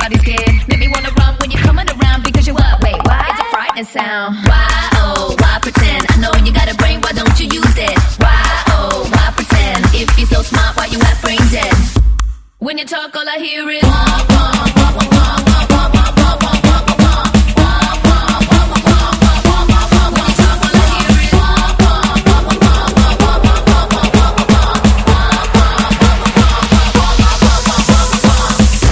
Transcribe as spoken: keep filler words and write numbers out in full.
everybody's scared. Make me wanna run when you're coming around because you what? Wait, why? It's a frightening sound. Why, oh, why pretend? I know you got a brain, why don't you use it? Why, oh, why pretend? If you're so smart, why you half brain dead? When you talk, all I hear is wah, wah.